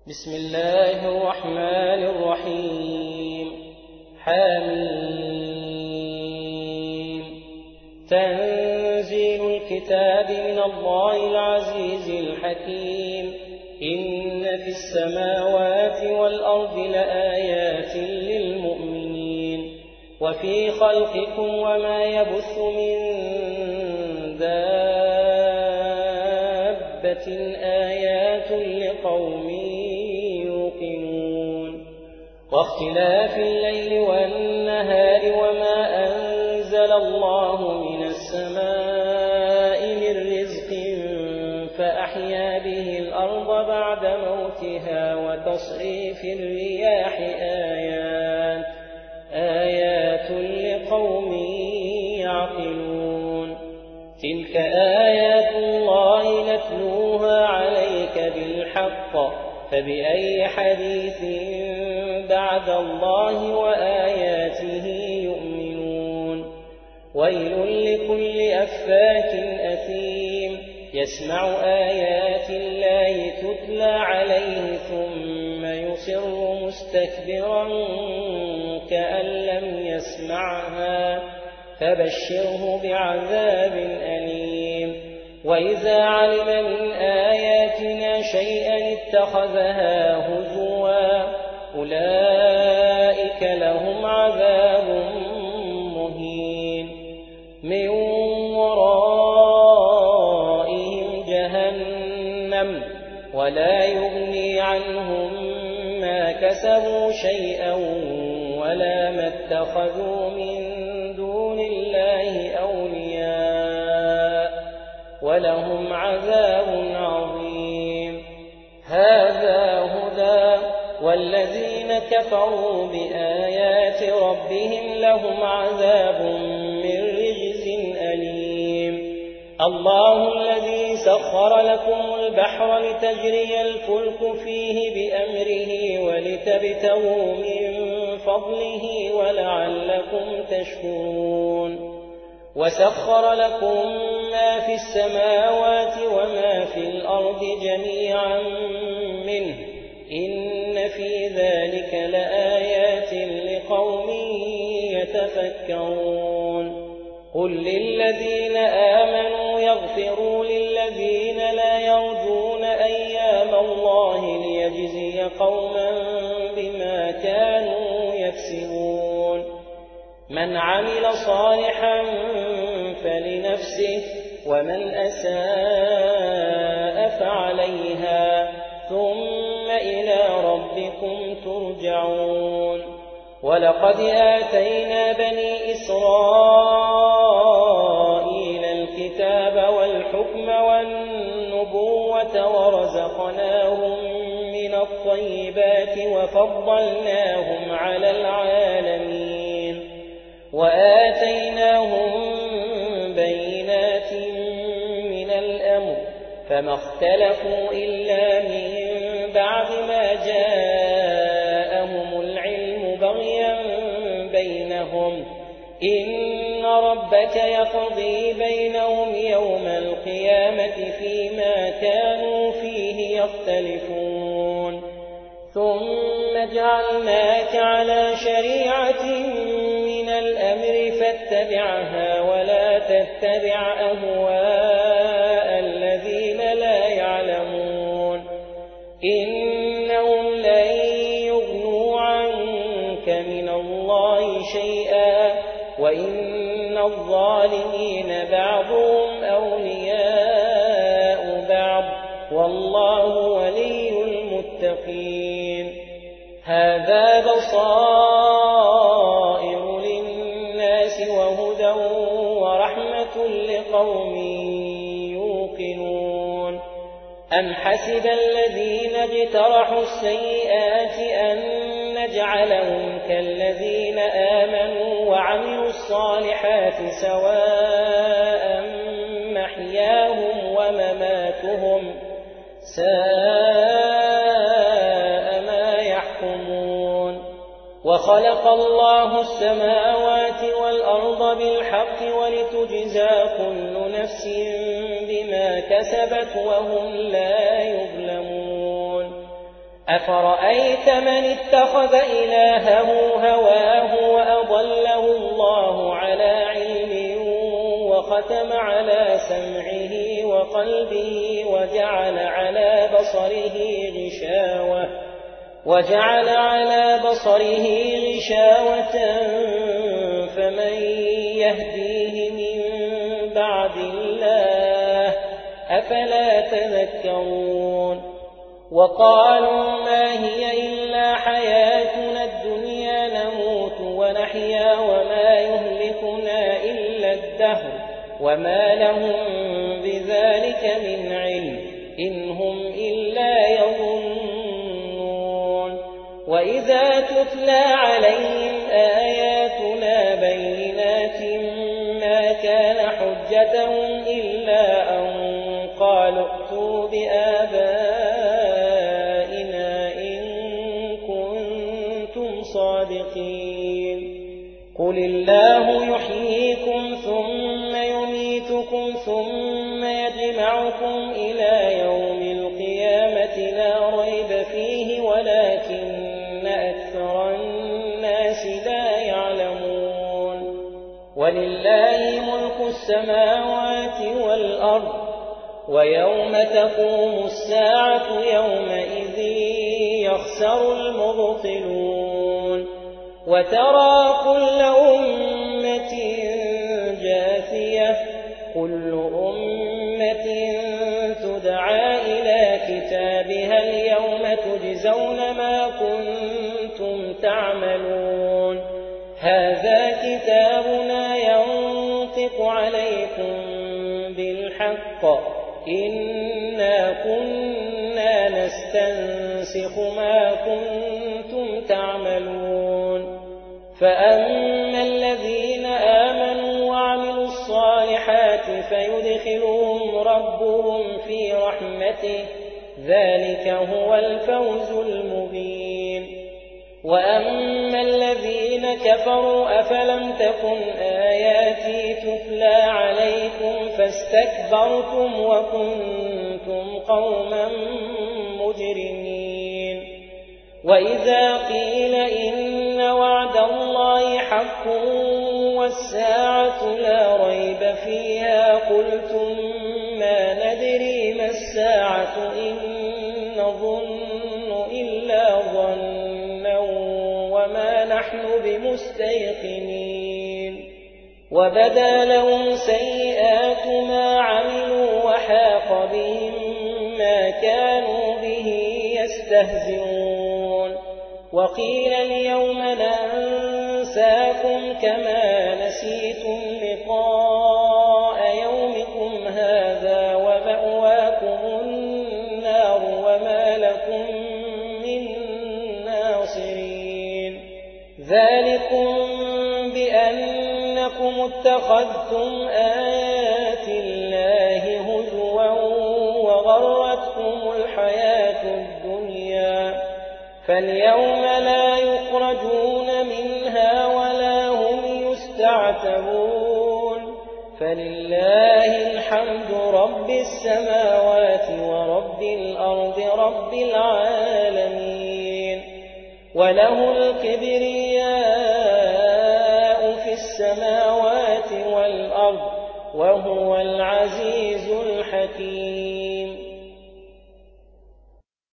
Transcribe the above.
بسم الله الرحمن الرحيم. حميم. تنزيل الكتاب من الله العزيز الحكيم. إن في السماوات والأرض لآيات للمؤمنين وفي خلقكم وما يبث من دابة آيات لقوم يوقنون. واختلاف الليل والنهار وما أنزل الله من السماء من رزق فأحيا به الأرض بعد موتها وتصريف الرياح آيات لقوم يعقلون. تلك آيات الله نتلوها عليك بالحق فبأي حديث بعد الله وآياته يؤمنون. ويل لكل أفاك أثيم يسمع آيات الله تتلى عليه ثم يصر مستكبرا كأن لم يسمعها فبشره بعذاب أليم. وإذا علم من آياتنا شيئا اتخذها هزوا أولئك لهم عذاب مهين. من ورائهم جهنم ولا يغني عنهم ما كسبوا شيئا ولا ما اتخذوا من دون الله أولياء ولهم عذاب عظيم. هذا هدى والذين كفروا بآيات ربهم لهم عذاب من رجز أليم. الله الذي سخر لكم البحر لتجري الفلك فيه بأمره ولتبتغوا من فضله ولعلكم تشكرون. وسخر لكم ما في السماوات وما في الأرض جميعا منه إن في ذلك لآيات لقوم يتفكرون. قل للذين آمنوا يغفروا للذين لا يرجون أيام الله ليجزي قوما بما كانوا يكسبون. من عمل صالحا فلنفسه ومن أساء فعليها ثم إلى ربكم ترجعون. ولقد آتينا بني إسرائيل الكتاب والحكم والنبوة ورزقناهم من الطيبات وفضلناهم على العالمين وآتيناهم بينات من الأمر فما اختلفوا إلا من بعد ما جاءهم العلم بغيا بينهم. إن ربك يقضي بينهم يوم القيامة فيما كانوا فيه يختلفون. ثم جعلناك على شريعة من الأمر فاتبعها ولا تتبع أهواء الذين لا يعلمون. إنهم لن يغنوا عنك من الله شيئا وإن الظالمين بعضهم أولياء بعض والله ولي المتقين. هذا بصائر للناس وهدى ورحمة لقوم يوقنون. أم حسب الذين اجترحوا السيئات أن نجعلهم كالذين آمنوا وعملوا الصالحات سواء محياهم ومماتهم ساء ما يحكمون. وخلق الله السماوات والأرض بالحق ولتجزى كل نفس بما كسبت وهم لا يظلمون. أفرأيت من اتخذ إلهه هواه وأضله الله على علم وختم على سمعه وقلبه وجعل على بصره غشاوة فمن يهديه من بعد الله أفلا تذكرون وقالوا ما هي إلا حياتنا الدنيا نموت ونحيا وما يهلكنا إلا الدهر وما لهم بذلك من علم إن هم إلا يظنون وإذا تتلى عليهم آياتنا بينات ما كان حجتهم إلا أن قالوا ائتوا بآبائنا إن كنتم صادقين قل الله يحييكم ثم يميتكم ثم يجمعكم إلى يوم القيامة لا ريب فيه ولكن أكثر الناس لا يعلمون ولله ملك السماوات والأرض ويوم تقوم الساعة يومئذ يخسر المبطلون وترى كل أمة جاثية كل أمة تدعى إلى كتابها اليوم تجزون ما كنتم تعملون هذا كتابنا ينطق عليكم بالحق إنا كنا نستنسخ ما كنتم تعملون فأما الذين آمنوا وعملوا الصالحات فيدخلهم ربهم في رحمته ذلك هو الفوز المبين وأما الذين كفروا أفلم تكن آياتي تتلى عليكم فاستكبرتم وكنتم قوما مجرمين وإذا قيل إن وعد الله حق والساعة لا ريب فيها قلتم ما ندري ما الساعة إن نظن إلا ظنا وما نحن بمستيقنين وبدا لهم سيئات ما عملوا وحاق بهم ما كانوا به يستهزئون وقيل اليوم ننساكم كما نسيتم لقاء يومكم هذا ومأواكم النار وما لكم من ناصرين ذلكم بأنكم اتخذتم آيات الله هزوا وغرتكم الحياة الدنيا فاليوم لا يخرجون منها ولا هم يستعتبون فلله الحمد رب السماوات ورب الأرض رب العالمين وله الكبرياء في السماوات والأرض وهو العزيز الحكيم